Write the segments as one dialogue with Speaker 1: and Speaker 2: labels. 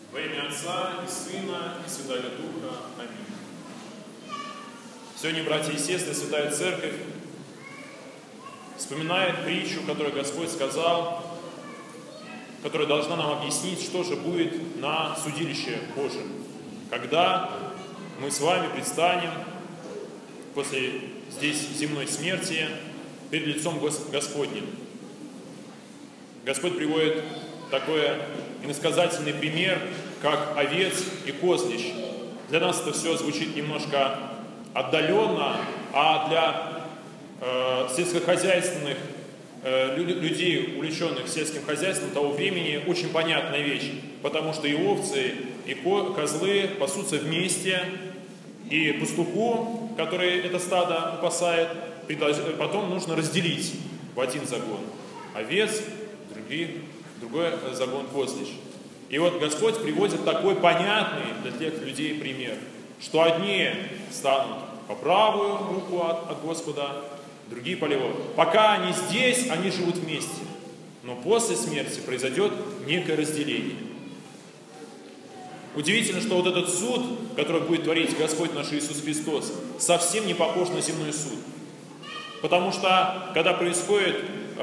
Speaker 1: Во имя Отца и Сына и Святаго Духа. Аминь. Сегодня, братья и сестры, Святая Церковь вспоминает притчу, которую Господь сказал, которая должна нам объяснить, что же будет на судилище Божьем, когда мы с вами предстанем после здесь земной смерти перед лицом Господним. Господь приводит такой иносказательный пример, как овец и козлищ. Для нас это все звучит немножко отдаленно, а для сельскохозяйственных людей, увлеченных сельским хозяйством того времени, очень понятная вещь, потому что и овцы, и козлы пасутся вместе, и пастуху, который это стадо упасает, потом нужно разделить в один загон овец, другой загон козлищ. И вот Господь приводит такой понятный для тех людей пример, что одни станут по правую руку от Господа, другие по левую. Пока они здесь, они живут вместе. Но после смерти произойдет некое разделение. Удивительно, что вот этот суд, который будет творить Господь наш Иисус Христос, совсем не похож на земной суд. Потому что, когда происходит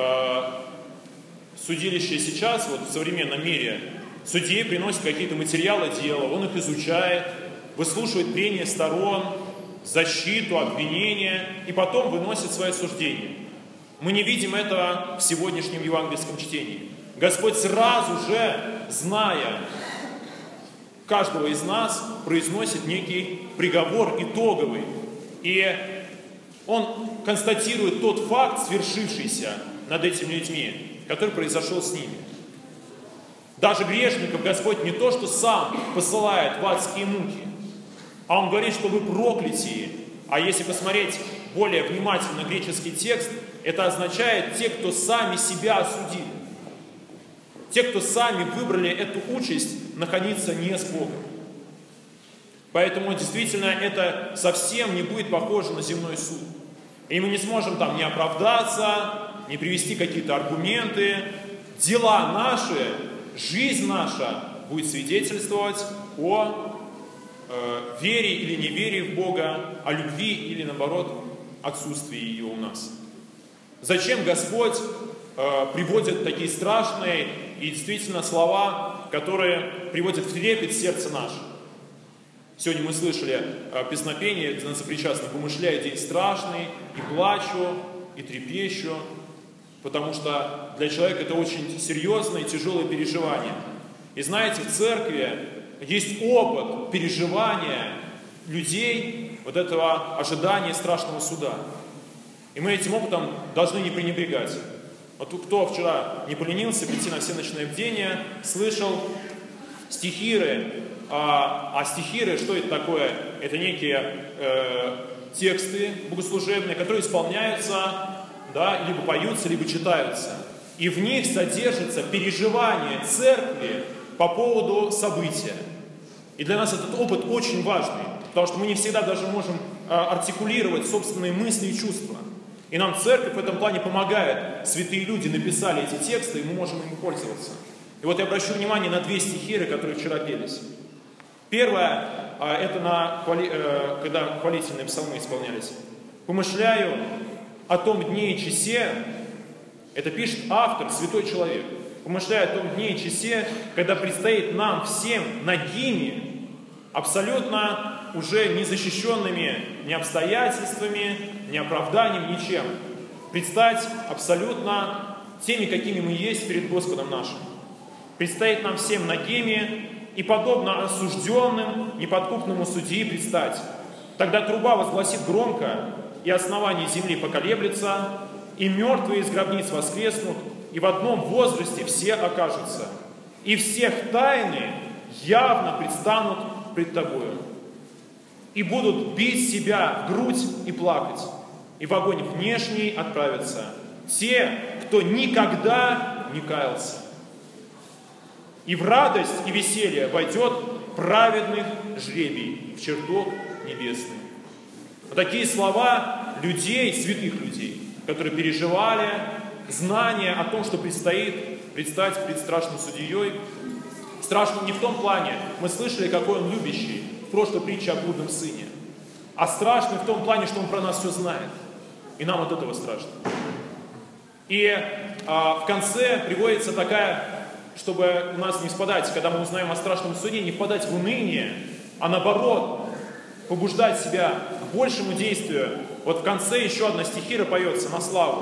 Speaker 1: судилище сейчас, вот в современном мире, судье приносит какие-то материалы дела, он их изучает, выслушивает прения сторон, защиту, обвинения, и потом выносит свое суждение. Мы не видим этого в сегодняшнем евангельском чтении. Господь сразу же, зная каждого из нас, произносит некий приговор итоговый. И Он констатирует тот факт, свершившийся над этими людьми, который произошел с ними. Даже грешников Господь не то, что сам посылает в адские муки, а Он говорит, что вы проклятые. А если посмотреть более внимательно греческий текст, это означает те, кто сами себя осудили. Те, кто сами выбрали эту участь находиться не с Богом. Поэтому действительно это совсем не будет похоже на земной суд. И мы не сможем там не оправдаться, не привести какие-то аргументы. Дела наши, жизнь наша будет свидетельствовать о вере или неверии в Бога, о любви или, наоборот, отсутствии ее у нас. Зачем Господь приводит такие страшные и действительно слова, которые приводят в трепет сердце наше? Сегодня мы слышали песнопение для сопричастных: «Умышляю день страшный, и плачу, и трепещу», потому что для человека это очень серьезное и тяжелое переживание. И знаете, в церкви есть опыт переживания людей вот этого ожидания страшного суда. И мы этим опытом должны не пренебрегать. Вот кто вчера не поленился прийти на всеночное бдение, слышал стихиры. А стихиры, что это такое? Это некие тексты богослужебные, которые исполняются, да, либо поются, либо читаются. И в них содержится переживание церкви по поводу события. И для нас этот опыт очень важный, потому что мы не всегда даже можем артикулировать собственные мысли и чувства. И нам церковь в этом плане помогает. Святые люди написали эти тексты, и мы можем ими пользоваться. И вот я обращу внимание на две стихиры, которые вчера пелись. Первое, это когда хвалительные псалмы исполнялись. «Помышляю о том дне и часе», это пишет автор, святой человек. «Помышляю о том дне и часе, когда предстоит нам всем нагими, абсолютно уже не защищенными ни обстоятельствами, ни оправданием, ничем, предстать абсолютно теми, какими мы есть перед Господом нашим. Предстоит нам всем нагими и, подобно осужденным, неподкупному судьи предстать. Тогда труба возгласит громко, и основание земли поколеблется, и мертвые из гробниц воскреснут, и в одном возрасте все окажутся. И всех тайны явно предстанут пред тобою. И будут бить себя в грудь и плакать. И в огонь внешний отправятся те, кто никогда не каялся. И в радость и веселье войдет праведных жребий в чертог небесный». Вот такие слова людей, святых людей, которые переживали знание о том, что предстоит предстать пред страшным судьей, Страшно не в том плане, мы слышали, какой Он любящий в прошлой притче о блудном сыне, а страшно в том плане, что Он про нас все знает. И нам от этого страшно. И в конце приводится такая, чтобы у нас не впадать, когда мы узнаем о страшном суде, не впадать в уныние, а наоборот, побуждать себя к большему действию. Вот в конце еще одна стихира поется на славу.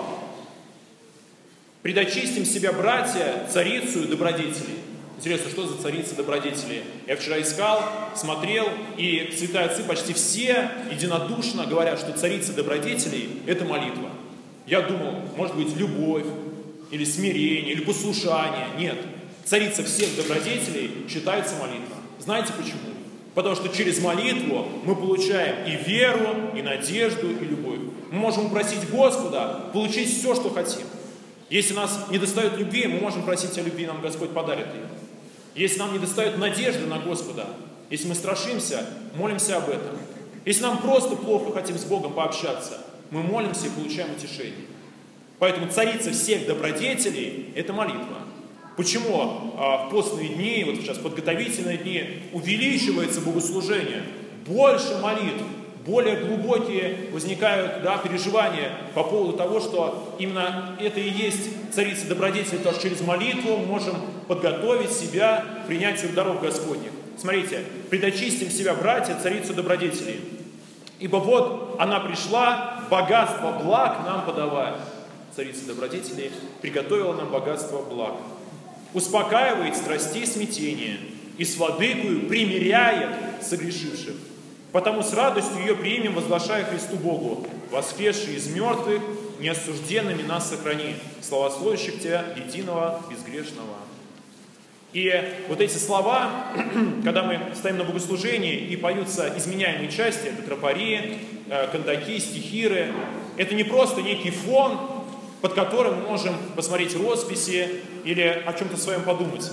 Speaker 1: «Предочистим себя, братья, царицу и добродетелей». Интересно, что за царица добродетели? Я вчера искал, смотрел, и святые отцы почти все единодушно говорят, что царица добродетелей – это молитва. Я думал, может быть, любовь, или смирение, или послушание. Нет. Царица всех добродетелей считается молитва. Знаете почему? Потому что через молитву мы получаем и веру, и надежду, и любовь. Мы можем просить Господа получить все, что хотим. Если нас недостает любви, мы можем просить о любви, нам Господь подарит ее. Если нам недостает надежды на Господа, если мы страшимся, молимся об этом. Если нам просто плохо, хотим с Богом пообщаться, мы молимся и получаем утешение. Поэтому царица всех добродетелей – это молитва. Почему в постные дни, вот сейчас подготовительные дни, увеличивается богослужение? Больше молитв, более глубокие возникают переживания по поводу того, что именно это и есть царица добродетели, потому что через молитву мы можем подготовить себя к принятию даров Господних. Смотрите, «Предочистим себя, братья, царицу добродетелей, ибо вот она пришла, богатство благ нам подавая». Царица добродетелей приготовила нам богатство благ. «Успокаивает страсти и смятения, и с владыкою примиряет согрешивших. Потому с радостью ее примем, возглашая Христу Богу, воскресший из мертвых, неосужденными нас сохрани, славословящих Тебя, единого, безгрешного». И вот эти слова, когда мы стоим на богослужении и поются изменяемые части, это тропари, кандаки, стихиры, это не просто некий фон, под которым мы можем посмотреть росписи или о чем-то своем подумать.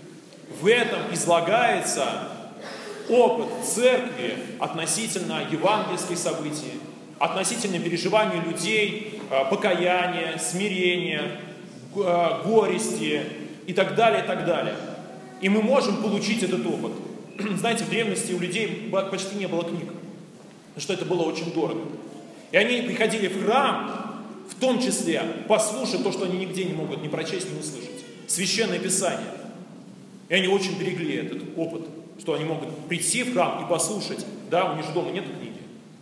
Speaker 1: В этом излагается опыт церкви относительно евангельских событий, относительно переживания людей, покаяния, смирения, горести и так далее, и так далее. И мы можем получить этот опыт. Знаете, в древности у людей почти не было книг, потому что это было очень дорого. И они приходили в храм, в том числе послушать то, что они нигде не могут ни прочесть, ни услышать. Священное Писание. И они очень берегли этот опыт, что они могут прийти в храм и послушать. Да, у них же дома нет книги.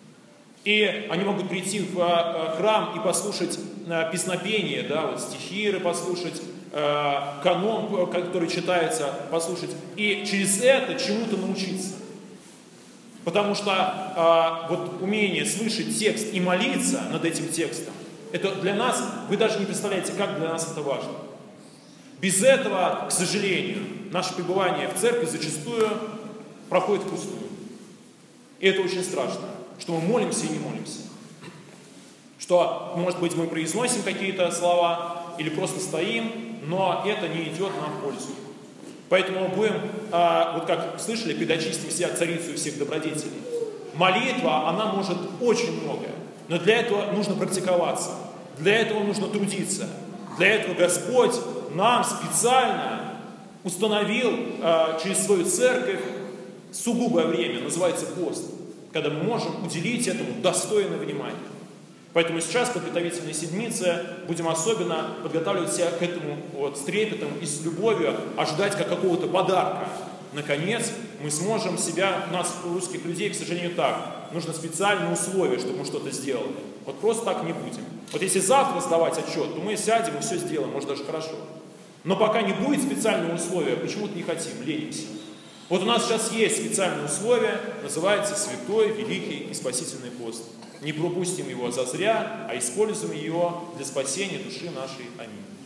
Speaker 1: И они могут прийти в храм и послушать песнопение, да, вот стихиры послушать, канон, который читается, послушать. И через это чему-то научиться. Потому что вот умение слышать текст и молиться над этим текстом, это для нас, вы даже не представляете, как для нас это важно. Без этого, к сожалению, наше пребывание в церкви зачастую проходит впустую. И это очень страшно, что мы молимся и не молимся. Что, может быть, мы произносим какие-то слова или просто стоим, но это не идет нам в пользу. Поэтому мы будем, вот как слышали, предочистим себя царицу всех добродетелей. Молитва, она может очень многое, но для этого нужно практиковаться, для этого нужно трудиться. Для этого Господь нам специально установил через свою церковь сугубое время, называется пост, когда мы можем уделить этому достойное внимание. Поэтому сейчас, в подготовительной седмице, будем особенно подготавливать себя к этому вот, с трепетом и с любовью, ожидать как какого-то подарка. Наконец, мы сможем себя, у нас, у русских людей, к сожалению, так, нужно специальные условия, чтобы мы что-то сделали. Вот просто так не будем. Вот если завтра сдавать отчет, то мы сядем и все сделаем, может даже хорошо. Но пока не будет специального условия, почему-то не хотим, ленимся. Вот у нас сейчас есть специальное условие, называется Святой, Великий и Спасительный пост. Не пропустим его зазря, а используем его для спасения души нашей. Аминь.